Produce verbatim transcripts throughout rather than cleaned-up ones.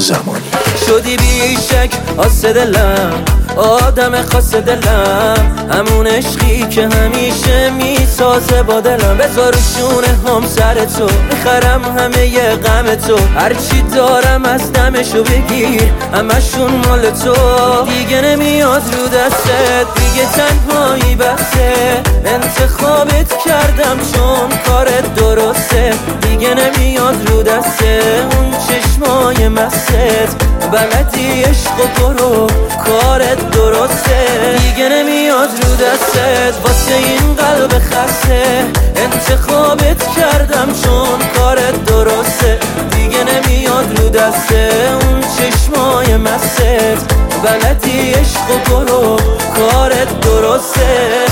زمانی. شدی بیشک آسه دلم، آدم خاص دلم، همون عشقی که همیشه میسازه با دلم. بذار شونه هم سر تو، میخرم همه ی غم تو، هرچی دارم از دمشو بگیر، همشون مال تو. دیگه نمیاد رو دستت، دیگه تنهایی بسه، انتخابت کردم چون کارت درسته. دیگه نمیاد رو دسته اون چشمای مست، بلدی عشق و برو کارت درسته. دیگه نمیاد رو دستت واسه این قلب خسته، انتخابت کردم چون کارت درسته. دیگه نمیاد رو دسته اون چشمای مست، بلدی عشق و برو کارت درسته.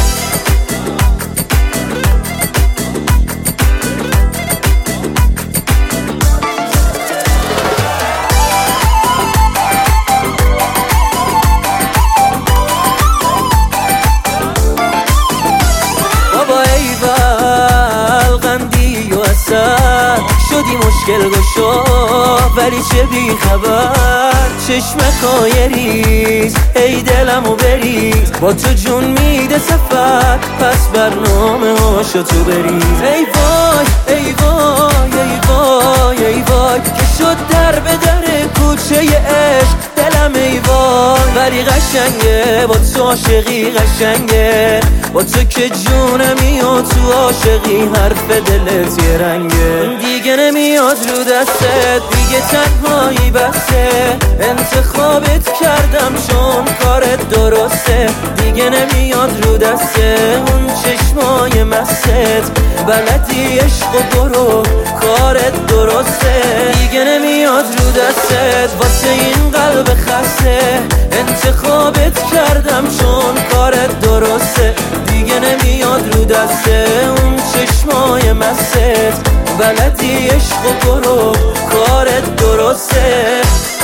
شدی مشکل گشا ولی چه بی خبر، چشمکای ریز ای دلمو بریز، با تو جون میده سفر، پس برنامه هاشو تو بریز. ای وای ای وای ای وای ای وای که شد در به در کوچه عشق دلم ای وای. ولی قشنگه با تو عاشقی قشنگه، با تو که جونمی و تو عاشقی حرف دلت یه رنگه. دیگه نمیاد رو دستت، دیگه تنهایی بسه، انتخابت کردم چون کارت درسته. دیگه نمیاد رو دسته اون چشمای مست، بلدی عشق و برو کارت درسته. دیگه نمیاد رو دستت واسه این قلب خسته، انتخابت کردم چون کارت درسته. دیگه نمیاد رو دسته اون چشمای مست، بلدی عشق و برو کارت درسته.